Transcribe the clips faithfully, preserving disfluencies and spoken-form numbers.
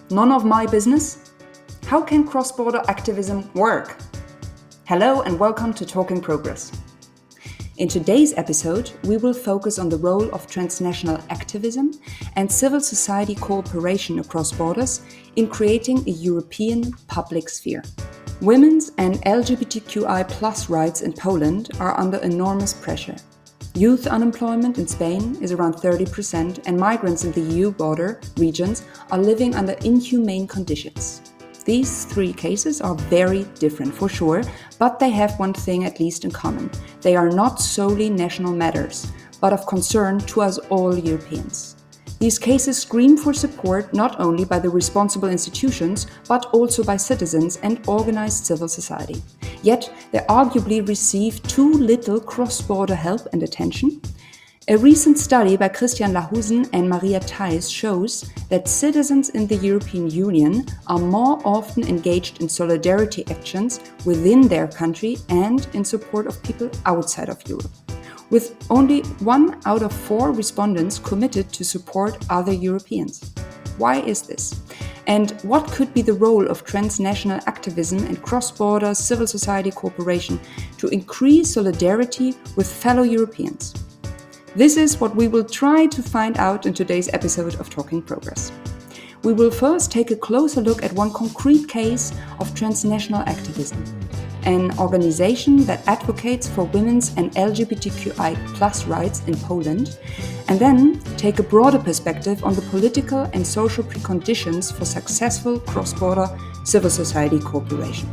None of my business? How can cross-border activism work? Hello and welcome to Talking Progress. In today's episode, we will focus on the role of transnational activism and civil society cooperation across borders in creating a European public sphere. Women's and L G B T Q I plus rights in Poland are under enormous pressure. Youth unemployment in Spain is around thirty percent, and migrants in the E U border regions are living under inhumane conditions. These three cases are very different for sure, but they have one thing at least in common. They are not solely national matters, but of concern to us all Europeans. These cases scream for support not only by the responsible institutions, but also by citizens and organized civil society. Yet, they arguably receive too little cross-border help and attention. A recent study by Christian Lahusen and Maria Theis shows that citizens in the European Union are more often engaged in solidarity actions within their country and in support of people outside of Europe, with only one out of four respondents committed to support other Europeans. Why is this? And what could be the role of transnational activism and cross-border civil society cooperation to increase solidarity with fellow Europeans? This is what we will try to find out in today's episode of Talking Progress. We will first take a closer look at one concrete case of transnational activism, an organization that advocates for women's and L G B T Q I plus rights in Poland, and then take a broader perspective on the political and social preconditions for successful cross-border civil society cooperation.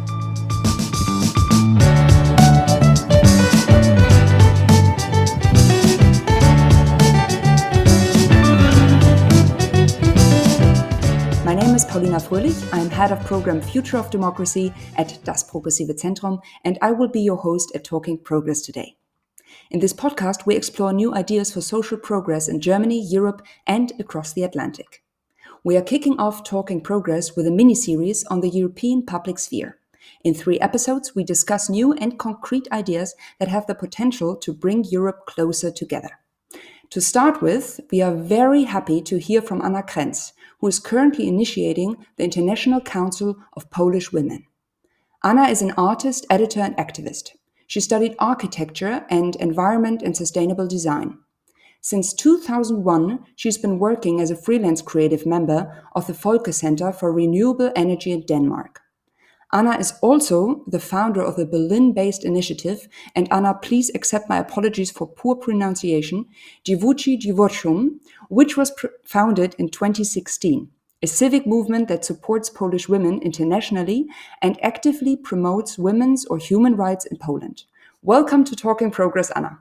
My name is Paulina Fröhlich. I'm head of program Future of Democracy at Das Progressive Zentrum, and I will be your host at Talking Progress today. In this podcast, we explore new ideas for social progress in Germany, Europe, and across the Atlantic. We are kicking off Talking Progress with a mini-series on the European public sphere. In three episodes, we discuss new and concrete ideas that have the potential to bring Europe closer together. To start with, we are very happy to hear from Anna Krenz, who is currently initiating the International Council of Polish Women. Anna is an artist, editor, and activist. She studied architecture and environment and sustainable design. Since two thousand one, she's been working as a freelance creative member of the Folke Center for Renewable Energy in Denmark. Anna is also the founder of the Berlin-based initiative, and Anna, please accept my apologies for poor pronunciation, Dziewuchi Dziewuchum, which was pr- founded in twenty sixteen, a civic movement that supports Polish women internationally and actively promotes women's or human rights in Poland. Welcome to Talking Progress, Anna.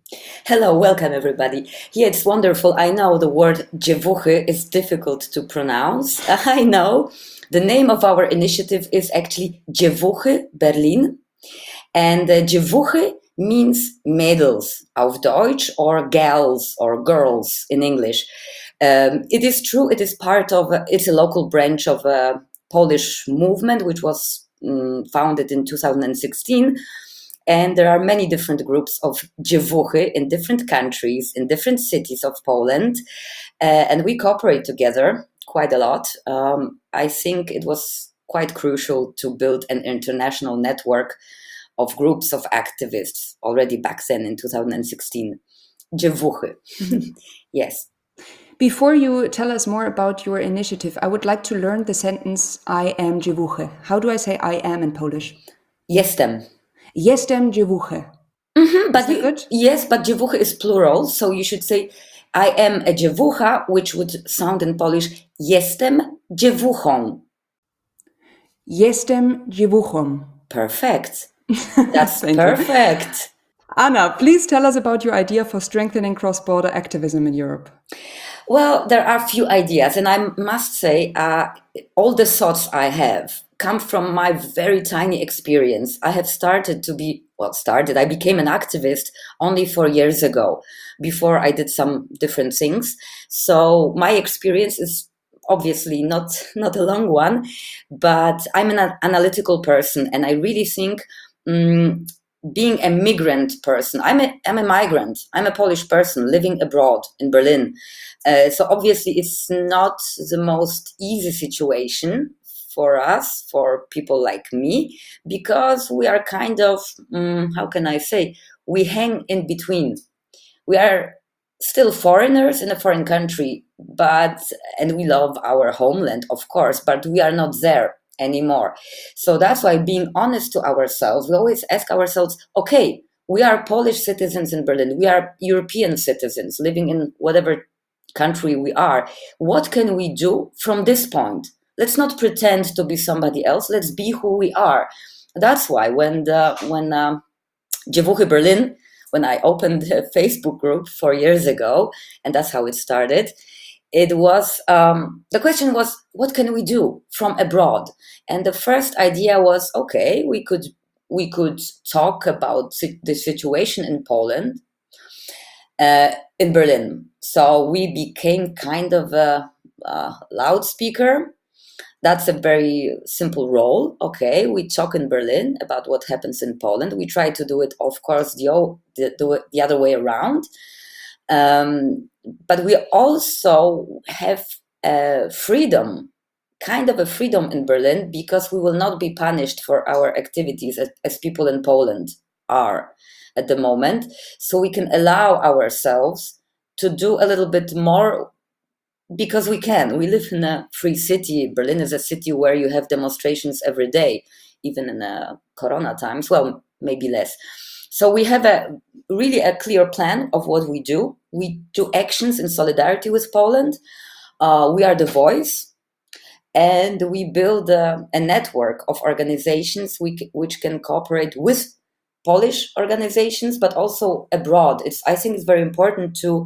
Hello, welcome everybody. Yeah, it's wonderful. I know the word dziewuchy is difficult to pronounce. I know. The name of our initiative is actually Dziewuchy Berlin. And uh, Dziewuchy means maidens auf Deutsch, or gals or girls in English. Um, it is true, it is part of, a, it's a local branch of a Polish movement which was um, founded in two thousand sixteen. And there are many different groups of dziewuchy in different countries, in different cities of Poland. Uh, and we cooperate together quite a lot. Um, I think it was quite crucial to build an international network of groups of activists already back then in two thousand sixteen. Dziewuchy. Mm-hmm. Yes. Before you tell us more about your initiative, I would like to learn the sentence I am dziewuchy. How do I say I am in Polish? Jestem. Jestem dziewuchy. Mm-hmm, but you, good? Yes, but dziewuchy is plural, so you should say I am a dziewucha, which would sound in Polish jestem dziewuchą. Jestem dziewuchą. Perfect. That's perfect. You. Anna, please tell us about your idea for strengthening cross-border activism in Europe. Well, there are a few ideas, and I must say, uh, all the thoughts I have come from my very tiny experience. I have started to be, well, started, I became an activist only four years ago. Before I did some different things. So my experience is obviously not, not a long one, but I'm an analytical person, and I really think um, being a migrant person. I'm a, I'm a migrant. I'm a Polish person living abroad in Berlin. Uh, so obviously it's not the most easy situation for us, for people like me, because we are kind of, um, how can I say, we hang in between. We are still foreigners in a foreign country, but, and we love our homeland, of course, but we are not there anymore. So that's why, being honest to ourselves, we always ask ourselves, okay, we are Polish citizens in Berlin. We are European citizens living in whatever country we are. What can we do from this point? Let's not pretend to be somebody else. Let's be who we are. That's why when the, when um, Dziewuchy Berlin, when I opened a Facebook group four years ago, and that's how it started, it was, um, the question was, what can we do from abroad? And the first idea was, okay, we could we could talk about the situation in Poland, uh, in Berlin. So we became kind of a, a loudspeaker. That's a very simple role. Okay, we talk in Berlin about what happens in Poland. We try to do it, of course, the, the, the other way around. Um, but we also have a freedom, kind of a freedom in Berlin, because we will not be punished for our activities as, as people in Poland are at the moment. So we can allow ourselves to do a little bit more, because we can. We live in a free city. Berlin is a city where you have demonstrations every day, even in uh, Corona times. Well, maybe less. So we have a really a clear plan of what we do. We do actions in solidarity with Poland. Uh, we are the voice, and we build a, a network of organizations we, which can cooperate with Polish organizations, but also abroad. It's I think it's very important to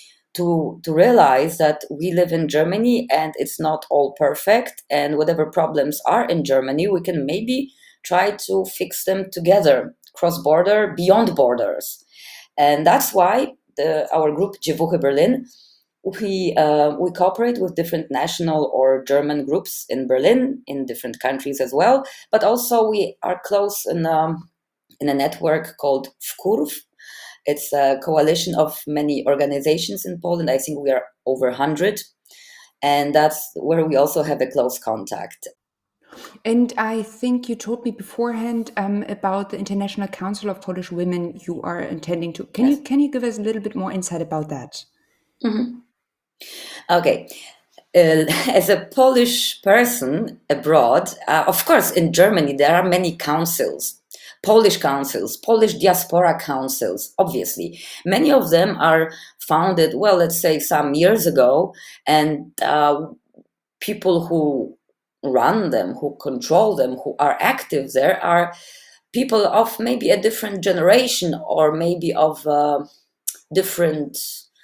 to to realize that we live in Germany and it's not all perfect, and whatever problems are in Germany, we can maybe try to fix them together, cross-border, beyond borders. And that's why the, our group Dziewuchy Berlin, we uh, we cooperate with different national or German groups in Berlin, in different countries as well, but also we are close in, um, in a network called Wkurw. It's a coalition of many organizations in Poland. I think we are over one hundred. And that's where we also have a close contact. And I think you told me beforehand um, about the International Council of Polish Women you are intending to. Can Yes. you can you give us a little bit more insight about that? Mm-hmm. Okay. Uh, as a Polish person abroad, uh, of course, in Germany, there are many councils, Polish councils, Polish diaspora councils, obviously. Many of them are founded, well, let's say some years ago, and uh, people who run them, who control them, who are active there are people of maybe a different generation or maybe of a different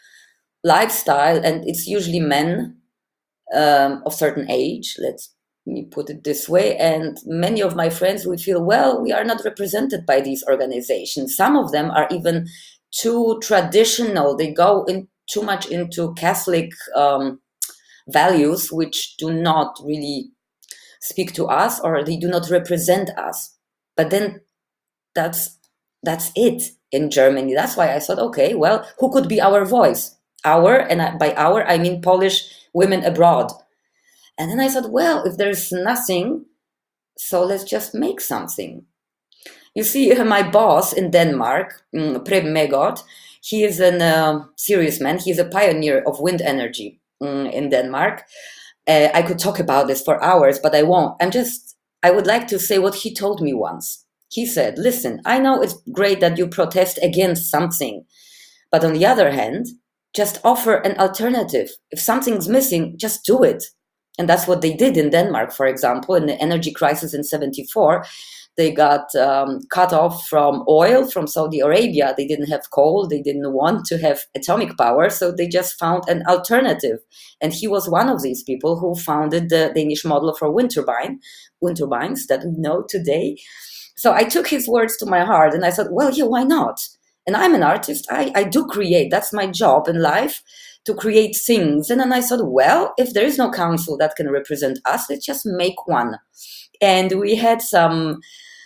lifestyle, and it's usually men um, of certain age, let's me put it this way. And many of my friends, we feel, well, we are not represented by these organizations. Some of them are even too traditional. They go in too much into Catholic um, values, which do not really speak to us, or they do not represent us. But then that's that's it in Germany. That's why I thought, okay, well, who could be our voice? Our, and by our, I mean Polish women abroad. And then I thought, well, if there's nothing, so let's just make something. You see, my boss in Denmark, Preben Megot, he is a uh, serious man. He's a pioneer of wind energy um, in Denmark. Uh, I could talk about this for hours, but I won't. I'm just, I would like to say what he told me once. He said, listen, I know it's great that you protest against something, but on the other hand, just offer an alternative. If something's missing, just do it. And that's what they did in Denmark, for example, in the energy crisis in seventy-four. They got um, cut off from oil from Saudi Arabia. They didn't have coal. They didn't want to have atomic power. So they just found an alternative. And he was one of these people who founded the Danish model for wind turbine, wind turbines that we know today. So I took his words to my heart and I thought, well, yeah, why not? And I'm an artist. I, I do create. That's my job in life, to create things. And then I thought, well, if there is no council that can represent us, let's just make one. And we had some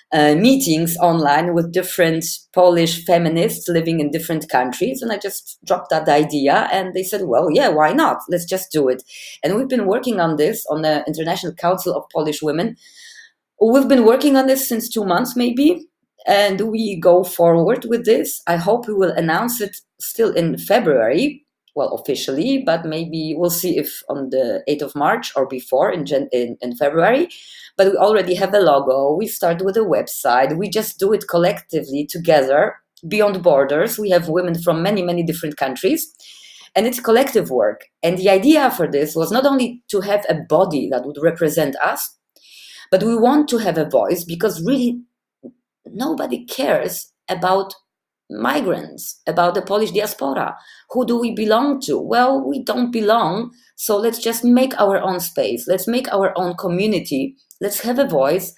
uh, meetings online with different Polish feminists living in different countries. And I just dropped that idea and they said, well, yeah, why not? Let's just do it. And we've been working on this on the International Council of Polish Women. We've been working on this since two months, maybe, and we go forward with this. I hope we will announce it still in February, well, officially, but maybe we'll see if on the eighth of March or before in, Jan- in, in February. But we already have a logo. We start with a website. We just do it collectively together, beyond borders. We have women from many, many different countries. And it's collective work. And the idea for this was not only to have a body that would represent us, but we want to have a voice because really nobody cares about migrants, about the Polish diaspora. Who do we belong to? Well, we don't belong. So let's just make our own space. Let's make our own community. Let's have a voice.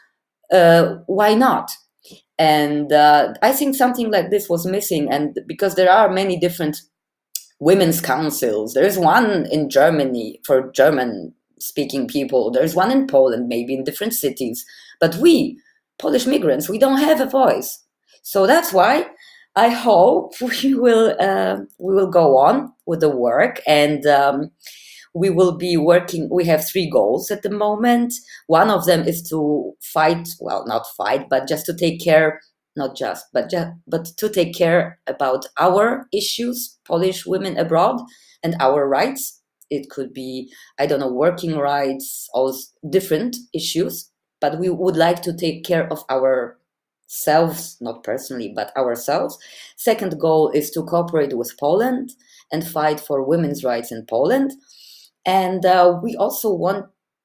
Uh, why not? And uh, I think something like this was missing. And because there are many different women's councils, there's one in Germany for German speaking people. There's one in Poland, maybe in different cities. But we, Polish migrants, we don't have a voice. So that's why I hope we will uh, we will go on with the work, and um, we will be working. We have three goals at the moment. One of them is to fight, well, not fight, but just to take care, not just, but just, but to take care about our issues, Polish women abroad, and our rights. It could be, I don't know, working rights, all different issues, but we would like to take care of our selves, not personally, but ourselves. Second goal is to cooperate with Poland and fight for women's rights in Poland. And uh, we also want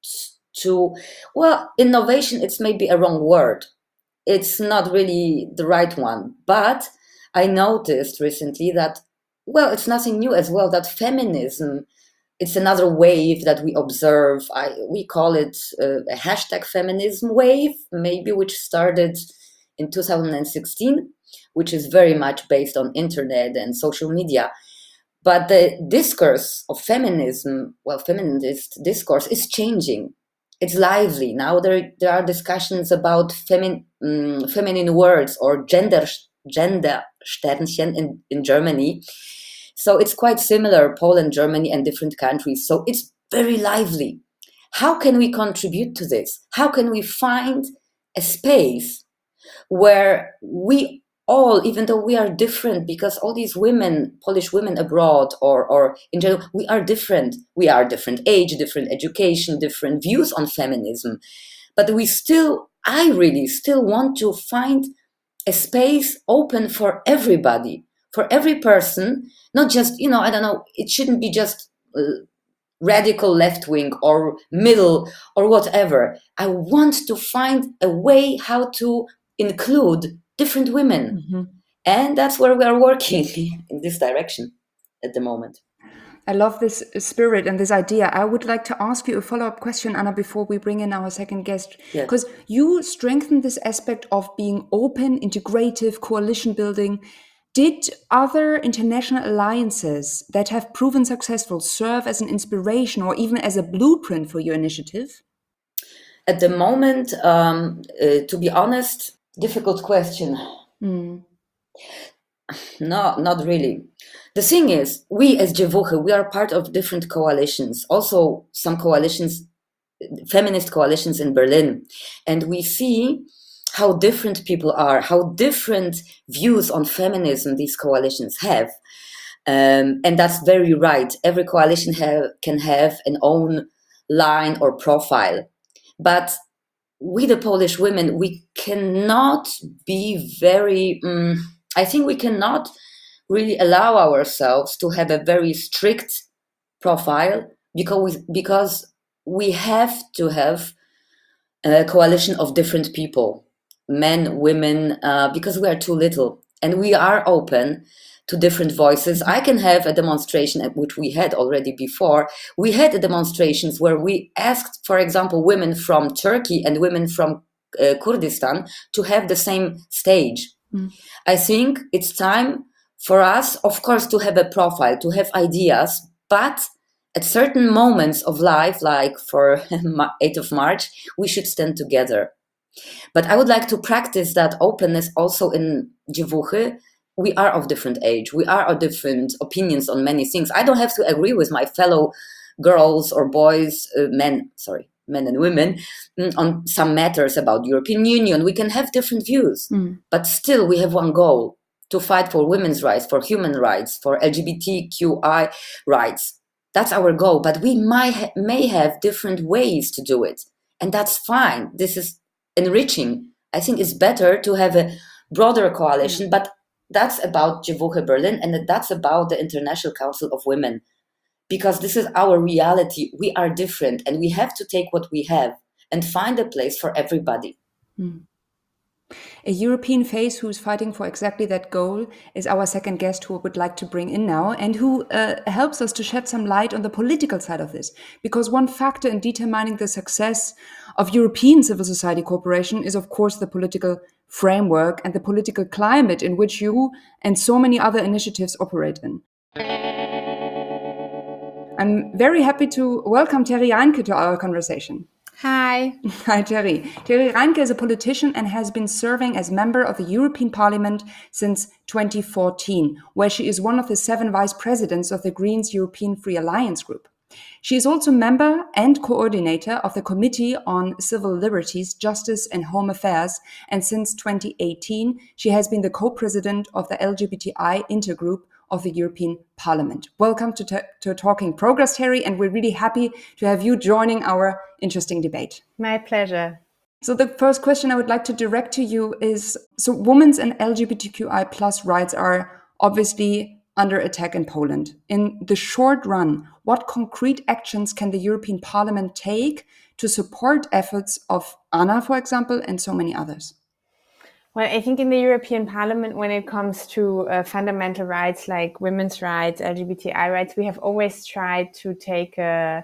to, well, innovation, it's maybe a wrong word. It's not really the right one. But I noticed recently that, well, it's nothing new as well, that feminism, it's another wave that we observe. I, we call it uh, a hashtag feminism wave, maybe, which started in two thousand sixteen, which is very much based on internet and social media. But the discourse of feminism, well, feminist discourse is changing. It's lively. Now there, there are discussions about femi- um, feminine words or gender, gender Sternchen in, in Germany. So it's quite similar, Poland, Germany, and different countries. So it's very lively. How can we contribute to this? How can we find a space where we all, even though we are different, because all these women, Polish women abroad or, or in general, we are different. We are different age, different education, different views on feminism. But we still, I really still want to find a space open for everybody, for every person, not just, you know, I don't know, it shouldn't be just uh, radical left wing or middle or whatever. I want to find a way how to include different women. Mm-hmm. And that's where we are working in this direction at the moment. I love this spirit and this idea. I would like to ask you a follow-up question, Anna, before we bring in our second guest. Because yeah. you strengthen this aspect of being open, integrative, coalition building. Did other international alliances that have proven successful serve as an inspiration or even as a blueprint for your initiative? At the moment, um, uh, to be honest, difficult question. Mm. No, not really. The thing is, we as Dziewuchy, we are part of different coalitions, also some coalitions, feminist coalitions in Berlin. And we see how different people are, how different views on feminism these coalitions have. Um, and that's very right. Every coalition have, can have an own line or profile. But we, the Polish women, we cannot be very, um, I think we cannot really allow ourselves to have a very strict profile because, because we have to have a coalition of different people, men, women, uh, because we are too little and we are open to different voices. I can have a demonstration, which we had already before. We had demonstrations where we asked, for example, women from Turkey and women from uh, Kurdistan to have the same stage. Mm. I think it's time for us, of course, to have a profile, to have ideas, but at certain moments of life, like for eighth of March, we should stand together. But I would like to practice that openness also in Dziewuchy. We are of different age. We are of different opinions on many things. I don't have to agree with my fellow girls or boys, uh, men, sorry, men and women, mm, on some matters about European Union. We can have different views, Mm. but still we have one goal: to fight for women's rights, for human rights, for L G B T Q I rights. That's our goal, but we might ha- may have different ways to do it, and that's fine. This is enriching. I think it's better to have a broader coalition, but that's about Dziewuchy Berlin, and that's about the International Council of Women, because this is our reality. We are different, and we have to take what we have and find a place for everybody. Mm. A European face who's fighting for exactly that goal is our second guest, who I would like to bring in now, and who uh, helps us to shed some light on the political side of this. Because one factor in determining the success of European civil society cooperation is, of course, the political framework and the political climate in which you and so many other initiatives operate in. I'm very happy to welcome Terry Reinke to our conversation. Hi. Hi, Terry. Terry Reinke is a politician and has been serving as member of the European Parliament since twenty fourteen, where she is one of the seven vice presidents of the Greens European Free Alliance Group. She is also member and coordinator of the Committee on Civil Liberties, Justice and Home Affairs, and since twenty eighteen, she has been the co-president of the L G B T I Intergroup of the European Parliament. Welcome to, t- to Talking Progress, Terry, and we're really happy to have you joining our interesting debate. My pleasure. So the first question I would like to direct to you is, so women's and L G B T Q I plus rights are obviously under attack in Poland. In the short run, what concrete actions can the European Parliament take to support efforts of Anna, for example, and so many others? Well, I think in the European Parliament, when it comes to uh, fundamental rights like women's rights, L G B T I rights, we have always tried to take a,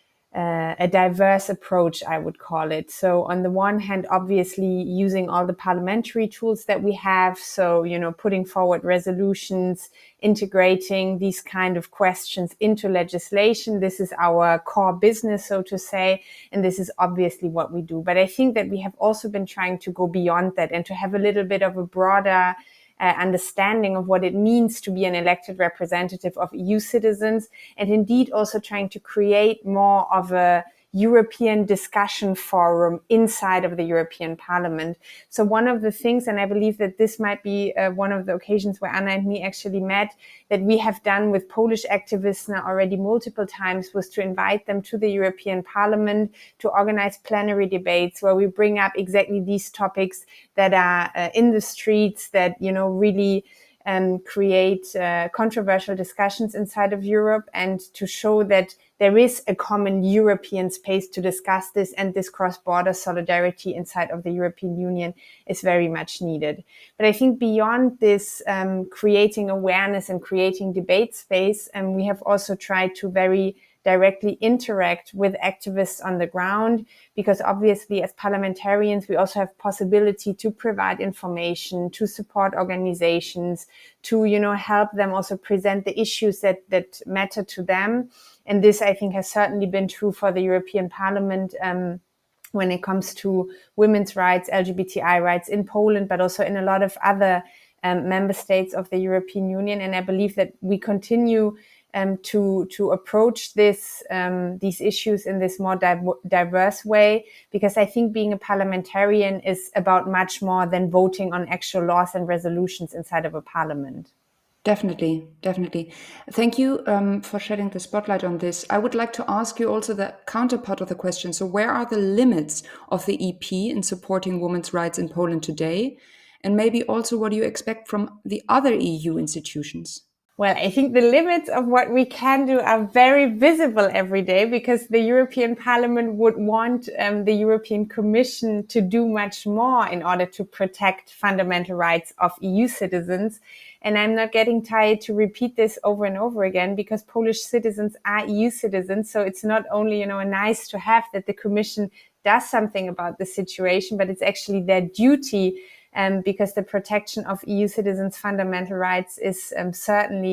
a, a diverse approach, I would call it. So on the one hand, obviously using all the parliamentary tools that we have. So, you know, putting forward resolutions, integrating these kind of questions into legislation. This is our core business, so to say, and this is obviously what we do. But I think that we have also been trying to go beyond that and to have a little bit of a broader uh, understanding of what it means to be an elected representative of E U citizens, and indeed also trying to create more of a European discussion forum inside of the European Parliament. So one of the things, and I believe that this might be uh, one of the occasions where Anna and me actually met, that we have done with Polish activists now already multiple times, was to invite them to the European Parliament to organize plenary debates where we bring up exactly these topics that are uh, in the streets, that, you know, really um, create uh, controversial discussions inside of Europe, and to show that there is a common European space to discuss this, and this cross-border solidarity inside of the European Union is very much needed. But I think beyond this, um, creating awareness and creating debate space, and um, we have also tried to very directly interact with activists on the ground, because obviously as parliamentarians, we also have possibility to provide information, to support organizations, to, you know, help them also present the issues that, that matter to them. And this, I think, has certainly been true for the European Parliament um, when it comes to women's rights, L G B T I rights in Poland, but also in a lot of other um, member states of the European Union. And I believe that we continue um, to to approach this um, these issues in this more di- diverse way, because I think being a parliamentarian is about much more than voting on actual laws and resolutions inside of a parliament. Definitely, definitely. Thank you um, for shedding the spotlight on this. I would like to ask you also the counterpart of the question. So where are the limits of the E P in supporting women's rights in Poland today? And maybe also what do you expect from the other E U institutions? Well, I think the limits of what we can do are very visible every day, because the European Parliament would want um, the European Commission to do much more in order to protect fundamental rights of E U citizens. And I'm not getting tired to repeat this over and over again, because Polish citizens are E U citizens. So it's not only, you know, a nice to have that the Commission does something about the situation, but it's actually their duty, Um, because the protection of E U citizens' fundamental rights is um, certainly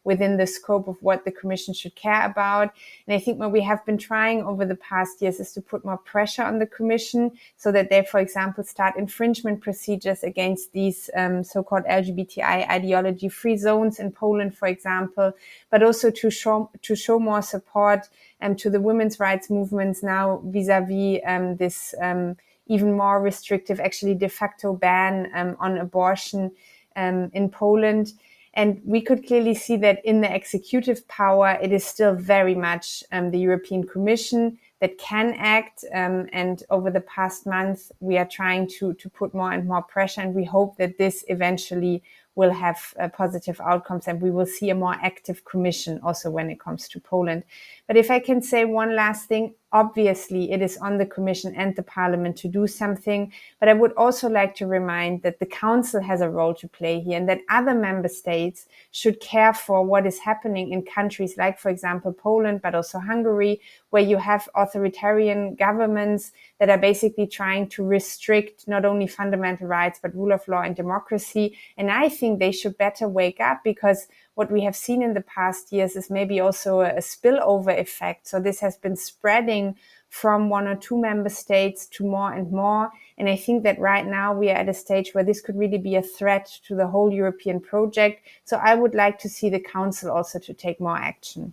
within the scope of what the Commission should care about. And I think what we have been trying over the past years is to put more pressure on the Commission so that they, for example, start infringement procedures against these um, so-called L G B T I ideology-free zones in Poland, for example, but also to show to show more support um, to the women's rights movements now vis-a-vis um, this um, even more restrictive, actually de facto ban um, on abortion um, in Poland. And we could clearly see that in the executive power, it is still very much um, the European Commission that can act. Um, and over the past month, we are trying to, to put more and more pressure. And we hope that this eventually will have uh, positive outcomes and we will see a more active Commission also when it comes to Poland. But if I can say one last thing, obviously it is on the Commission and the Parliament to do something, but I would also like to remind that the Council has a role to play here and that other member states should care for what is happening in countries like, for example, Poland, but also Hungary, where you have authoritarian governments that are basically trying to restrict not only fundamental rights, but rule of law and democracy. And I think they should better wake up, because what we have seen in the past years is maybe also a, a spillover effect. So this has been spreading from one or two member states to more and more. And I think that right now we are at a stage where this could really be a threat to the whole European project. So I would like to see the Council also to take more action.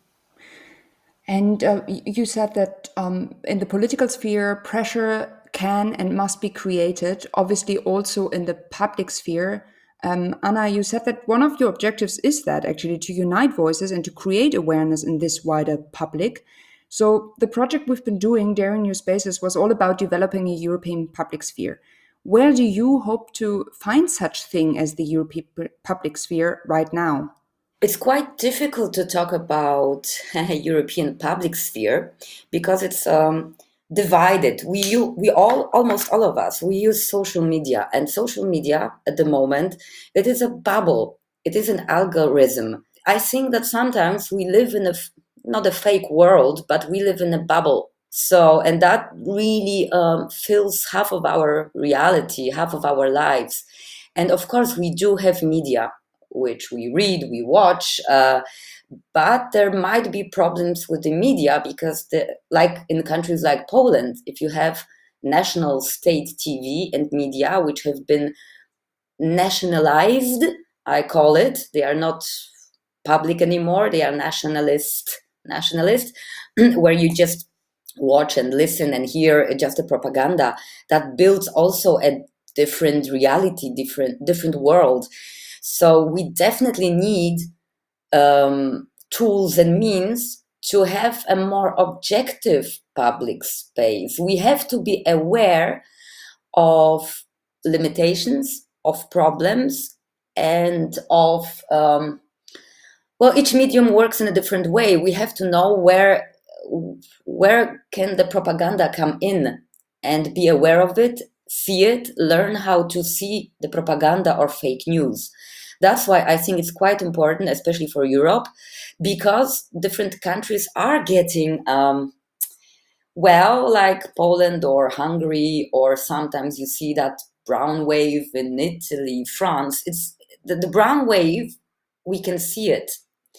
And uh, you said that um, in the political sphere, pressure can and must be created, obviously also in the public sphere. Um, Anna, you said that one of your objectives is that actually to unite voices and to create awareness in this wider public. So the project we've been doing, Daring New Spaces, was all about developing a European public sphere. Where do you hope to find such thing as the European public sphere right now? It's quite difficult to talk about European public sphere because it's um, divided. We u- we all almost all of us we use social media, and social media at the moment, it is a bubble. It is an algorithm. I think that sometimes we live in a f- not a fake world, but we live in a bubble. So, and that really um, fills half of our reality, half of our lives. And of course, we do have media, which we read, we watch, uh, but there might be problems with the media because, the, like in countries like Poland, if you have national state T V and media which have been nationalized, I call it, they are not public anymore, they are nationalist, nationalist, where you just watch and listen and hear just the propaganda that builds also a different reality, different different world. So we definitely need um, tools and means to have a more objective public space. We have to be aware of limitations, of problems, and of, um, well, each medium works in a different way. We have to know where, where can the propaganda come in and be aware of it, see it, learn how to see the propaganda or fake news. That's why I think it's quite important, especially for Europe, because different countries are getting, um, well, like Poland or Hungary, or sometimes you see that brown wave in Italy, France. It's the, the brown wave, we can see it.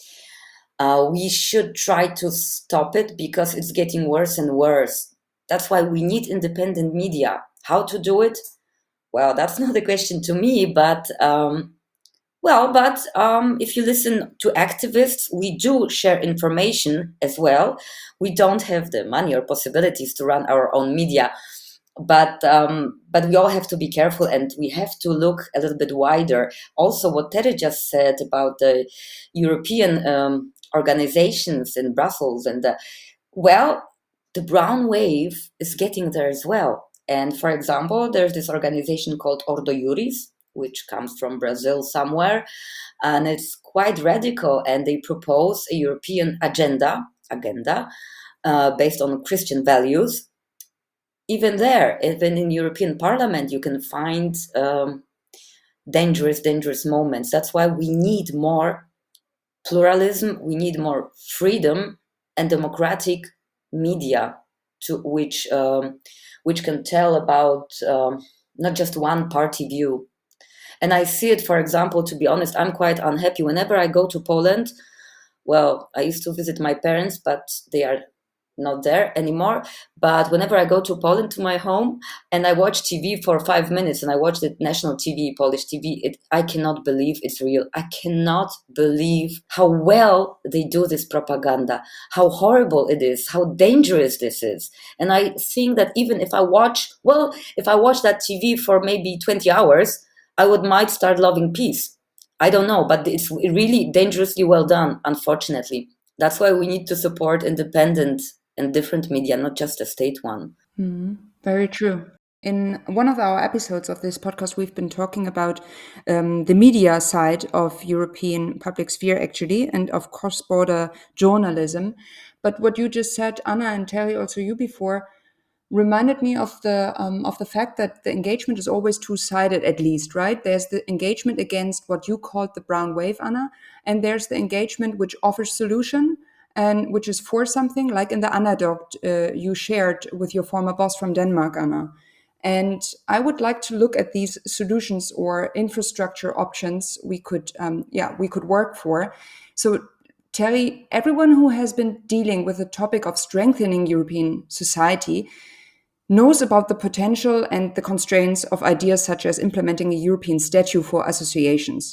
Uh, we should try to stop it because it's getting worse and worse. That's why we need independent media. How to do it? Well, that's not a question to me, but... Um, Well, but um, if you listen to activists, we do share information as well. We don't have the money or possibilities to run our own media, but um, but we all have to be careful and we have to look a little bit wider. Also, what Tere just said about the European um, organizations in Brussels, and the, well, the brown wave is getting there as well. And for example, there's this organization called Ordo Iuris, which comes from Brazil somewhere, and it's quite radical, and they propose a European agenda, agenda uh, based on Christian values. Even there, even in European Parliament, you can find um, dangerous, dangerous moments. That's why we need more pluralism, we need more freedom and democratic media to which um, which can tell about um, not just one party view. And I see it, for example, to be honest, I'm quite unhappy. Whenever I go to Poland, well, I used to visit my parents, but they are not there anymore. But whenever I go to Poland, to my home, and I watch T V for five minutes, and I watch the national T V, Polish T V, it, I cannot believe it's real. I cannot believe how well they do this propaganda, how horrible it is, how dangerous this is. And I think that even if I watch, well, if I watch that T V for maybe twenty hours, I would might start loving peace. I don't know, but it's really dangerously well done, unfortunately. That's why we need to support independent and different media, not just a state one. Mm, very true. In one of our episodes of this podcast, we've been talking about um, the media side of European public sphere, actually, and of cross-border journalism. But what you just said, Anna and Terry, also you before, reminded me of the um, of the fact that the engagement is always two-sided, at least, right? There's the engagement against what you called the brown wave, Anna, and there's the engagement which offers solution and which is for something, like in the anecdote uh, you shared with your former boss from Denmark, Anna. And I would like to look at these solutions or infrastructure options we could, um, yeah, we could work for. So, Terry, everyone who has been dealing with the topic of strengthening European society knows about the potential and the constraints of ideas such as implementing a European statute for associations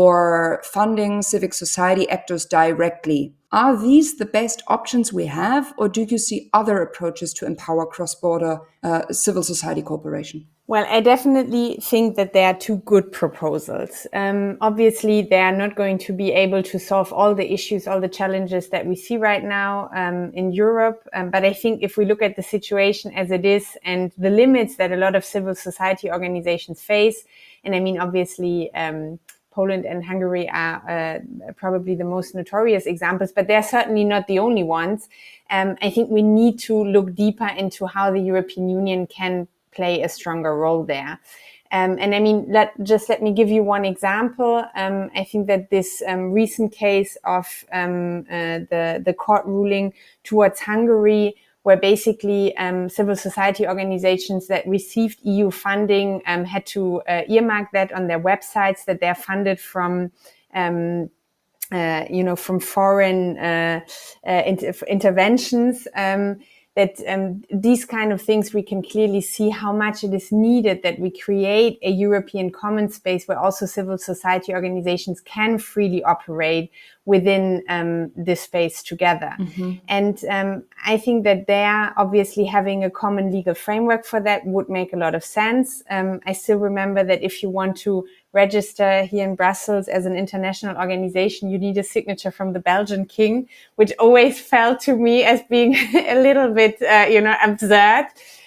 or funding civic society actors directly. Are these the best options we have, or do you see other approaches to empower cross-border uh, civil society cooperation? Well, I definitely think that they are two good proposals. Um, obviously, they are not going to be able to solve all the issues, all the challenges that we see right now um, in Europe. Um, but I think if we look at the situation as it is and the limits that a lot of civil society organizations face, and I mean, obviously, um, Poland and Hungary are uh, probably the most notorious examples, but they're certainly not the only ones. Um, I think we need to look deeper into how the European Union can play a stronger role there. Um, and I mean, let, just let me give you one example. Um, I think that this um, recent case of um, uh, the, the court ruling towards Hungary, where basically um, civil society organizations that received E U funding um, had to uh, earmark that on their websites, that they're funded from um, uh, you know, from foreign uh, uh, inter- interventions. Um, that um, these kind of things, we can clearly see how much it is needed that we create a European common space where also civil society organizations can freely operate within um, this space together. Mm-hmm. And um, I think that there, obviously having a common legal framework for that would make a lot of sense. Um, I still remember that if you want to register here in Brussels as an international organization, you need a signature from the Belgian king, which always felt to me as being a little bit, uh, you know, absurd.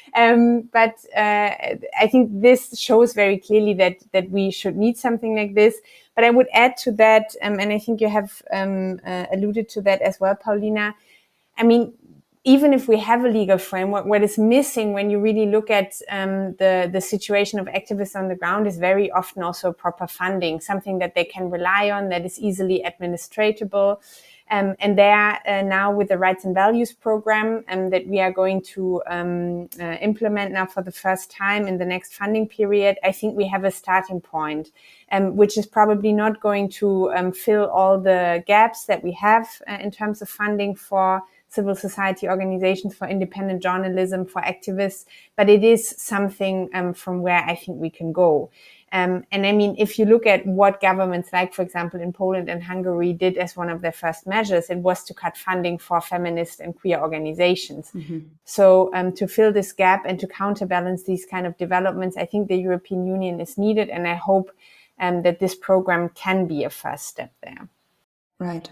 Um, but uh, I think this shows very clearly that that we should need something like this. But I would add to that, um, and I think you have um, uh, alluded to that as well, Paulina. I mean, even if we have a legal framework, what is missing when you really look at um, the, the situation of activists on the ground is very often also proper funding, something that they can rely on, that is easily administratable. Um, and there uh, now with the Rights and Values program um, that we are going to um, uh, implement now for the first time in the next funding period, I think we have a starting point, um, which is probably not going to um, fill all the gaps that we have uh, in terms of funding for civil society organizations, for independent journalism, for activists, but it is something um, from where I think we can go. Um, and I mean, if you look at what governments like, for example, in Poland and Hungary did as one of their first measures, it was to cut funding for feminist and queer organizations. Mm-hmm. So um, to fill this gap and to counterbalance these kind of developments, I think the European Union is needed. And I hope um, that this program can be a first step there. Right.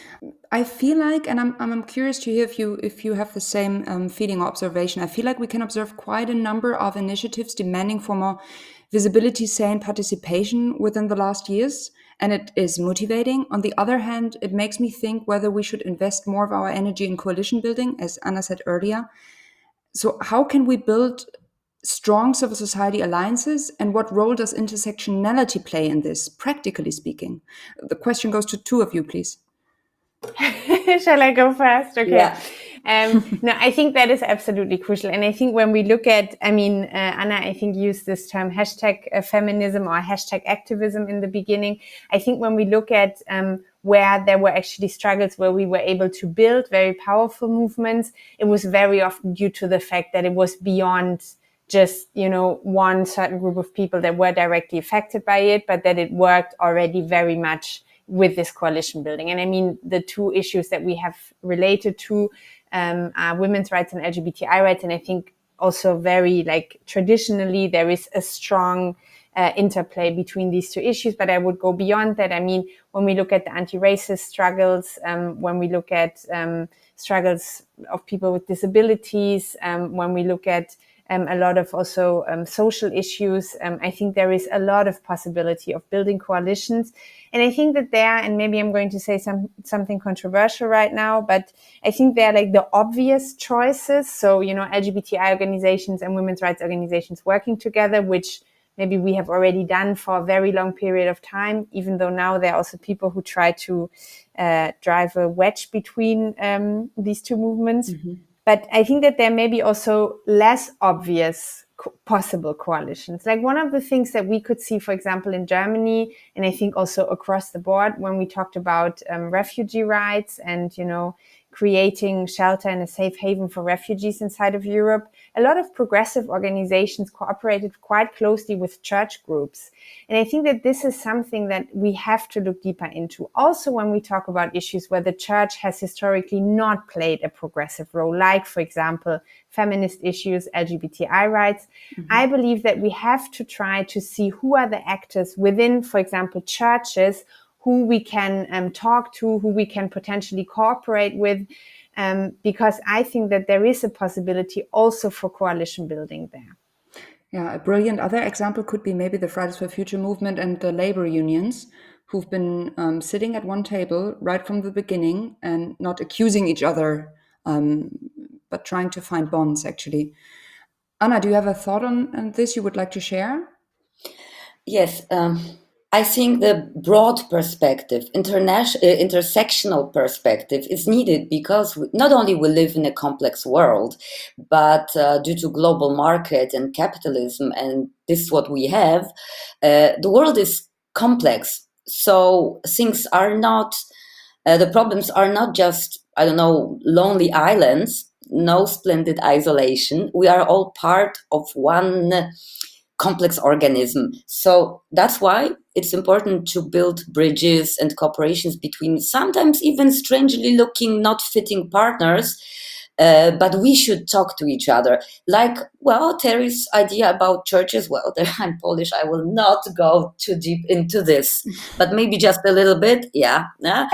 I feel like, and I'm I'm curious to hear if you if you have the same um, feeling or observation. I feel like we can observe quite a number of initiatives demanding for more visibility, say, and participation within the last years, and it is motivating. On the other hand, it makes me think whether we should invest more of our energy in coalition building, as Anna said earlier. So, how can we build strong civil society alliances, and what role does intersectionality play in this, practically speaking? The question goes to two of you, please. Shall I go first? Okay. Yeah. um, no, I think that is absolutely crucial. And I think when we look at, I mean, uh, Anna, I think used this term hashtag uh, feminism or hashtag activism in the beginning. I think when we look at um, where there were actually struggles where we were able to build very powerful movements, it was very often due to the fact that it was beyond just, you know, one certain group of people that were directly affected by it, but that it worked already very much with this coalition building. And I mean, the two issues that we have related to um, are women's rights and L G B T I rights. And I think also very like traditionally, there is a strong uh, interplay between these two issues. But I would go beyond that. I mean, when we look at the anti-racist struggles, um, when we look at um, struggles of people with disabilities, um, when we look at Um, a lot of also um, social issues. Um, I think there is a lot of possibility of building coalitions. And I think that there, and maybe I'm going to say some something controversial right now, but I think they're like the obvious choices. So, you know, L G B T I organizations and women's rights organizations working together, which maybe we have already done for a very long period of time, even though now there are also people who try to uh, drive a wedge between um, these two movements. Mm-hmm. But I think that there may be also less obvious co- possible coalitions. Like one of the things that we could see, for example, in Germany, and I think also across the board, when we talked about um, refugee rights and, you know, creating shelter and a safe haven for refugees inside of Europe, a lot of progressive organizations cooperated quite closely with church groups. And I think that this is something that we have to look deeper into. Also, when we talk about issues where the church has historically not played a progressive role, like, for example, feminist issues, L G B T I rights, mm-hmm. I believe that we have to try to see who are the actors within, for example, churches, who we can um, talk to, who we can potentially cooperate with, um, because I think that there is a possibility also for coalition building there. Yeah, a brilliant other example could be maybe the Fridays for Future movement and the labor unions, who've been um, sitting at one table right from the beginning and not accusing each other, um, but trying to find bonds, actually. Anna, do you have a thought on, on this you would like to share? Yes, um, I think the broad perspective, international, uh, intersectional perspective is needed because we, not only we live in a complex world, but uh, due to global market and capitalism, and this is what we have, uh, the world is complex. So things are not, uh, the problems are not just, I don't know, lonely islands, no splendid isolation. We are all part of one complex organism. So that's why it's important to build bridges and cooperations between sometimes even strangely looking, not fitting partners. Uh, but we should talk to each other. Like, well, Terry's idea about churches, well, I'm Polish, I will not go too deep into this, but maybe just a little bit, yeah.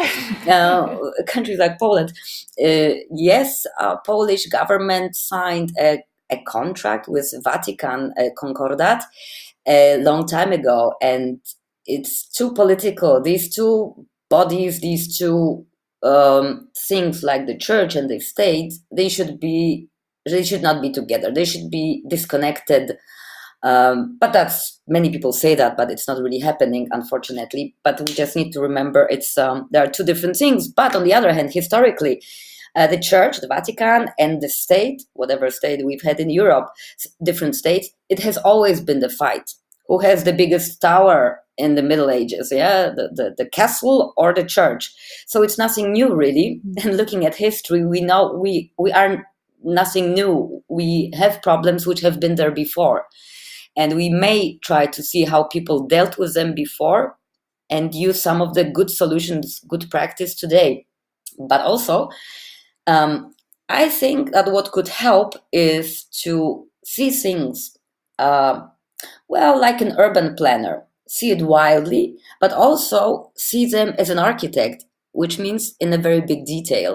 uh, countries like Poland, uh, yes, uh, Polish government signed a a contract with Vatican uh, Concordat a long time ago, and it's too political. These two bodies, these two um, things like the church and the state, they should be, they should not be together. They should be disconnected. Um, but that's, many people say that, but it's not really happening, unfortunately. But we just need to remember it's um, there are two different things. But on the other hand, historically, Uh, the church, the Vatican, and the state, whatever state we've had in Europe, different states, it has always been the fight. Who has the biggest tower in the Middle Ages? Yeah, the, the, the castle or the church? So it's nothing new, really. And looking at history, we know we, we are nothing new. We have problems which have been there before. And we may try to see how people dealt with them before and use some of the good solutions, good practice today. But also, Um, I think that what could help is to see things, uh, well, like an urban planner, see it wildly, but also see them as an architect, which means in a very big detail.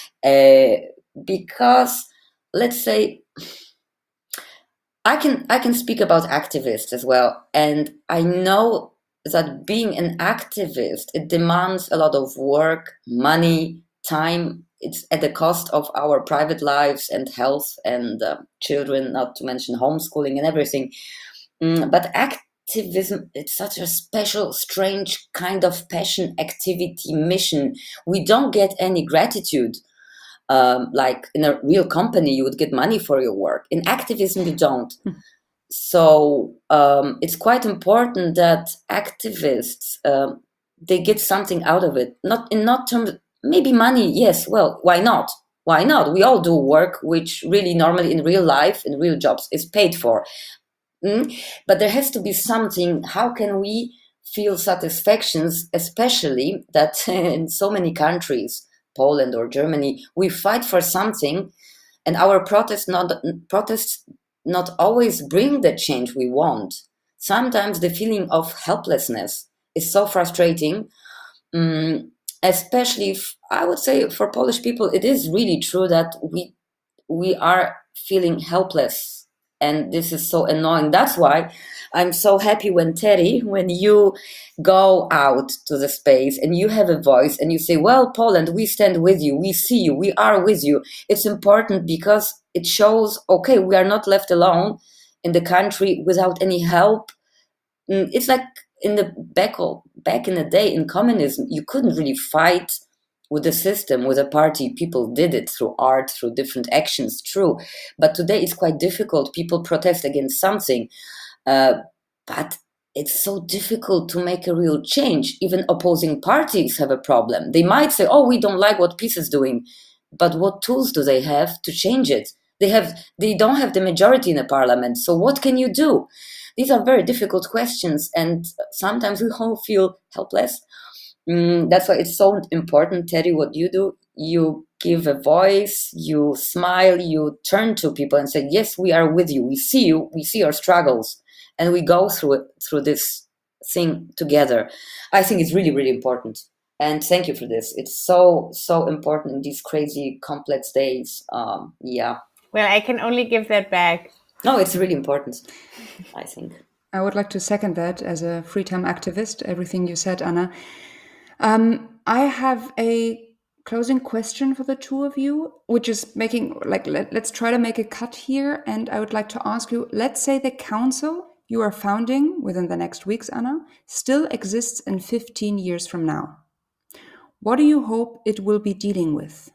Uh, because, let's say, I can I can speak about activists as well, and I know that being an activist, it demands a lot of work, money, time. It's at the cost of our private lives and health and uh, children, not to mention homeschooling and everything. Mm, but activism, it's such a special, strange kind of passion, activity, mission. We don't get any gratitude. Um, like in a real company, you would get money for your work. In activism, you don't. So um, it's quite important that activists um, they get something out of it. Not in not terms maybe money. Yes, well, why not? Why not? We all do work which really normally in real life, in real jobs, is paid for. Mm? But there has to be something. How can we feel satisfactions, especially that in so many countries, Poland or Germany, we fight for something, and our protests not protests not always bring the change we want. Sometimes the feeling of helplessness is so frustrating, um, especially if, I would say for Polish people, it is really true that we we are feeling helpless, and this is so annoying. That's why I'm so happy when Terry, when you go out to the space and you have a voice and you say, well, Poland, we stand with you, we see you, we are with you. It's important because it shows, okay, we are not left alone in the country without any help. It's like in the back, back in the day in communism, you couldn't really fight with the system, with a party. People did it through art, through different actions, true. But today it's quite difficult. People protest against something. Uh, but it's so difficult to make a real change. Even opposing parties have a problem. They might say, oh, we don't like what PiS is doing. But what tools do they have to change it? They have, they don't have the majority in the parliament. So what can you do? These are very difficult questions. And sometimes we all feel helpless. Mm, that's why it's so important, Terry, what you do. You give a voice, you smile, you turn to people and say, yes, we are with you. We see you. We see your struggles. And we go through it, through this thing together. I think it's really, really important. And thank you for this. It's so, so important in these crazy, complex days. Um, yeah. Well, I can only give that back. No, it's really important, I think. I would like to second that as a free time activist, everything you said, Anna. Um, I have a closing question for the two of you, which is making, like, let, let's try to make a cut here. And I would like to ask you, let's say the council you are founding within the next weeks, Anna, still exists in fifteen years from now. What do you hope it will be dealing with?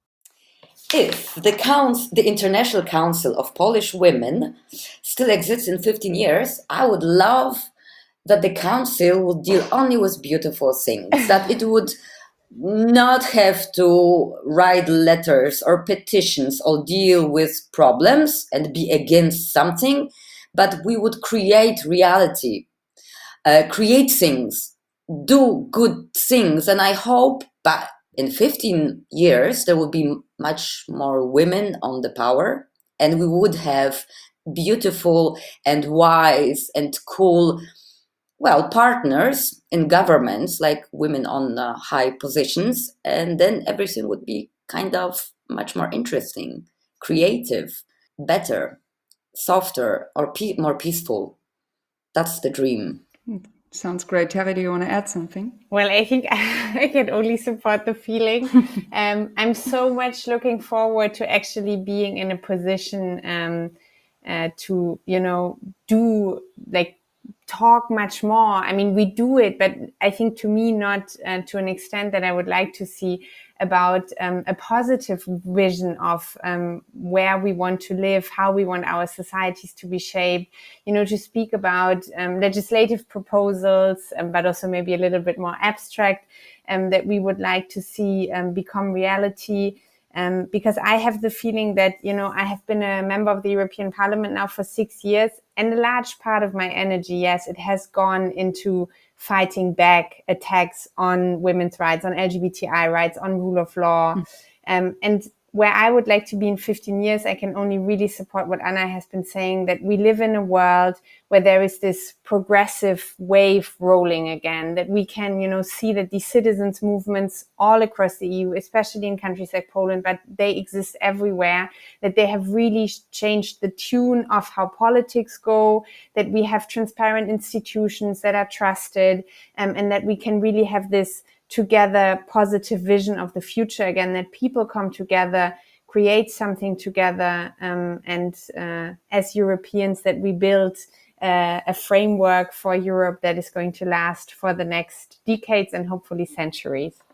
If the council, the International Council of Polish Women still exists in fifteen years, I would love that the council would deal only with beautiful things, that it would not have to write letters or petitions or deal with problems and be against something, but we would create reality, uh, create things, do good things. And I hope that in fifteen years, there will be much more women on the power, and we would have beautiful and wise and cool, well, partners in governments, like women on uh, high positions, and then everything would be kind of much more interesting, creative, better, softer, or pe- more peaceful. That's the dream. Sounds great. Terry, do you want to add something? Well, I think I can only support the feeling. um, I'm so much looking forward to actually being in a position um, uh, to, you know, do like talk much more. I mean, we do it, but I think to me, not uh, to an extent that I would like to see, about um, a positive vision of um, where we want to live, how we want our societies to be shaped, you know, to speak about um, legislative proposals, um, but also maybe a little bit more abstract, um, that we would like to see um, become reality. Um, because I have the feeling that, you know, I have been a member of the European Parliament now for six years, and a large part of my energy, yes, it has gone into fighting back attacks on women's rights, on L G B T I rights, on rule of law. Mm. Um, and where I would like to be in fifteen years, I can only really support what Anna has been saying, that we live in a world where there is this progressive wave rolling again, that we can, you know, see that these citizens movements all across the E U, especially in countries like Poland, but they exist everywhere, that they have really changed the tune of how politics go, that we have transparent institutions that are trusted, um, and that we can really have this together positive vision of the future again, that people come together, create something together, um, and uh, as Europeans, that we build uh, a framework for Europe that is going to last for the next decades and hopefully centuries.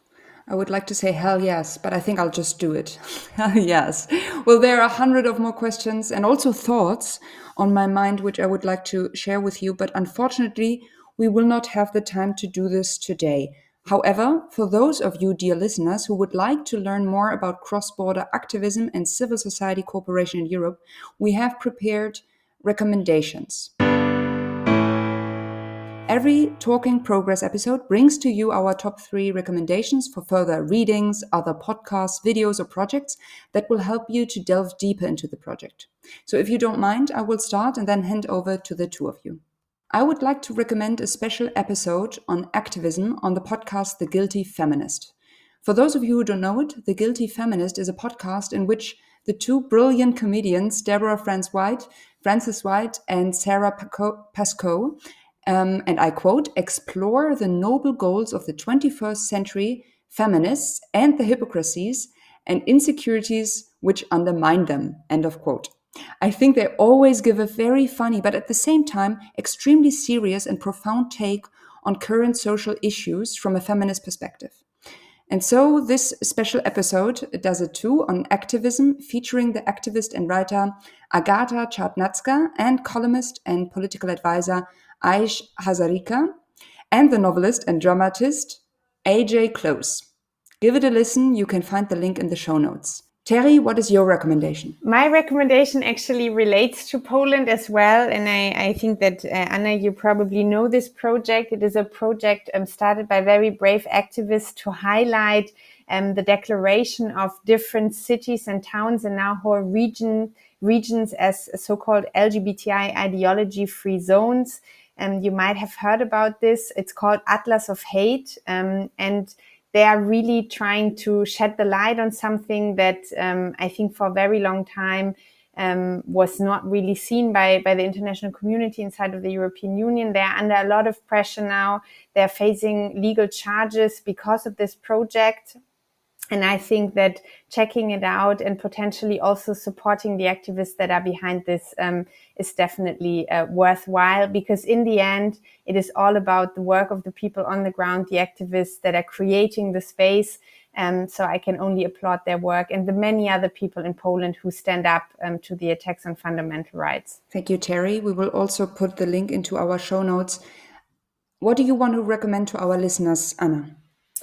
I would like to say hell yes, but I think I'll just do it. Hell yes. Well, there are a hundred of more questions and also thoughts on my mind, which I would like to share with you, but unfortunately, we will not have the time to do this today. However, for those of you, dear listeners, who would like to learn more about cross-border activism and civil society cooperation in Europe, we have prepared recommendations. Every Talking Progress episode brings to you our top three recommendations for further readings, other podcasts, videos, or projects that will help you to delve deeper into the project. So if you don't mind, I will start and then hand over to the two of you. I would like to recommend a special episode on activism on the podcast The Guilty Feminist. For those of you who don't know it, The Guilty Feminist is a podcast in which the two brilliant comedians, Deborah Frances White, Frances White and Sarah Pascoe, Um, and I quote, explore the noble goals of the twenty-first century feminists and the hypocrisies and insecurities which undermine them, end of quote. I think they always give a very funny, but at the same time, extremely serious and profound take on current social issues from a feminist perspective. And so this special episode does it too on activism, featuring the activist and writer Agata Czarnacka and columnist and political advisor Aish Hazarika, and the novelist and dramatist A J Close. Give it a listen. You can find the link in the show notes. Terry, what is your recommendation? My recommendation actually relates to Poland as well. And I, I think that, uh, Anna, you probably know this project. It is a project um, started by very brave activists to highlight um, the declaration of different cities and towns and now whole region, regions as so-called L G B T I ideology-free zones. Um, you might have heard about this. It's called Atlas of Hate. Um, and they are really trying to shed the light on something that um, I think for a very long time um, was not really seen by, by the international community inside of the European Union. They are under a lot of pressure now. They're facing legal charges because of this project. And I think that checking it out and potentially also supporting the activists that are behind this um, is definitely uh, worthwhile, because in the end, it is all about the work of the people on the ground, the activists that are creating the space. Um, so I can only applaud their work and the many other people in Poland who stand up um, to the attacks on fundamental rights. Thank you, Terry. We will also put the link into our show notes. What do you want to recommend to our listeners, Anna?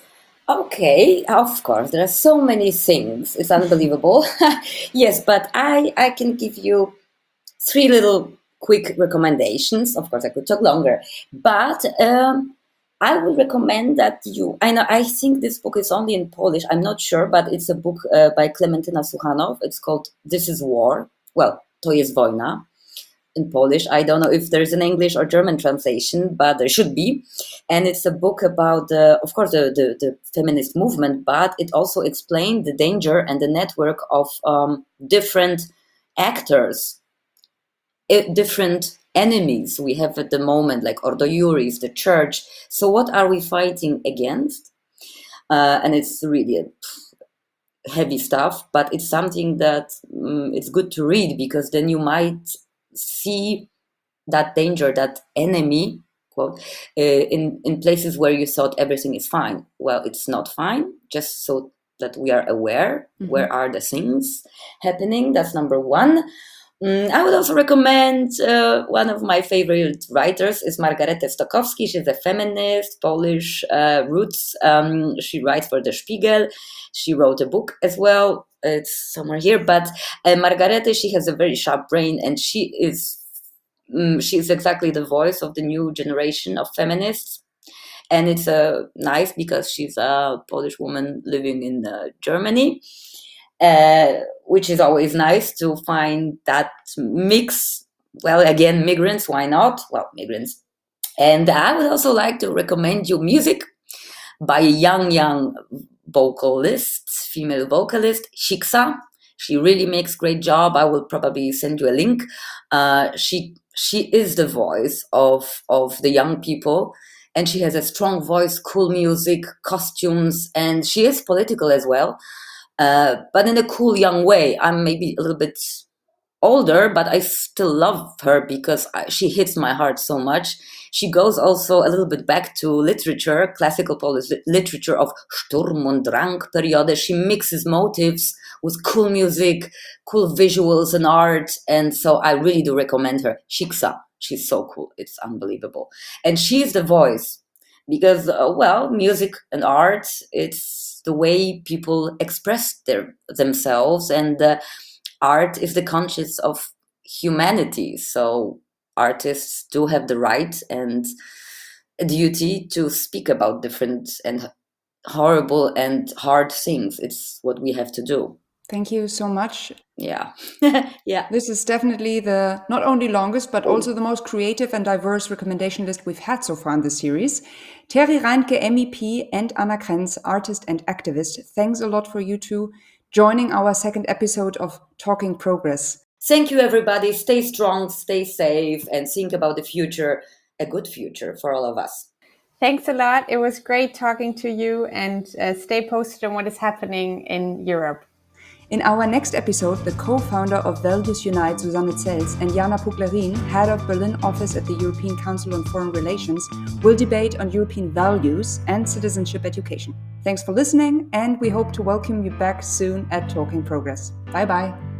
Okay, of course, there are so many things. It's unbelievable. Yes, but I, I can give you three little quick recommendations. Of course, I could talk longer, but um, I would recommend that you, I know, I think this book is only in Polish. I'm not sure, but it's a book uh, by Klementyna Suchanow. It's called This is War. Well, to jest wojna. In Polish. I don't know if there's an English or German translation, but there should be. And it's a book about, uh, of course, the, the, the feminist movement, but it also explained the danger and the network of um, different actors, uh, different enemies we have at the moment, like Ordo Iuris, the church. So what are we fighting against? Uh, and it's really a heavy stuff, but it's something that um, it's good to read, because then you might see that danger, that enemy, quote, uh, in, in places where you thought everything is fine. Well, it's not fine, just so that we are aware, mm-hmm. where are the things happening. That's number one. Mm, I would also recommend uh, one of my favorite writers is Margaretę Stokowski. She's a feminist, Polish uh, roots. Um, she writes for The Spiegel. She wrote a book as well. It's somewhere here, but uh, Margaretę, she has a very sharp brain, and she is um, she is exactly the voice of the new generation of feminists. And it's uh, nice because she's a Polish woman living in uh, Germany, uh, which is always nice to find that mix. Well, again, migrants, why not? Well, migrants. And I would also like to recommend you music by a young, young vocalist, female vocalist, Shiksa. She really makes great job. I will probably send you a link. Uh, she she is the voice of of the young people, and she has a strong voice, cool music, costumes, and she is political as well, uh, but in a cool young way. I'm maybe a little bit older, but I still love her because I, she hits my heart so much. She goes also a little bit back to literature, classical Polish literature of Sturm und Drang period. She mixes motives with cool music, cool visuals and art. And so I really do recommend her. Shiksa, she's so cool. It's unbelievable. And she's the voice because, uh, well, music and art, it's the way people express their themselves, and uh, art is the conscience of humanity. So artists do have the right and a duty to speak about different and horrible and hard things. It's what we have to do. Thank you so much. Yeah. Yeah. This is definitely the not only longest, but also the most creative and diverse recommendation list we've had so far in this series. Terry Reinke, M E P, and Anna Krenz, artist and activist, thanks a lot for you two joining our second episode of Talking Progress. Thank you, everybody. Stay strong, stay safe, and think about the future, a good future for all of us. Thanks a lot. It was great talking to you, and uh, stay posted on what is happening in Europe. In our next episode, the co-founder of Values Unite, Susanne Zels, and Jana Puklerin, head of Berlin office at the European Council on Foreign Relations, will debate on European values and citizenship education. Thanks for listening, and we hope to welcome you back soon at Talking Progress. Bye-bye.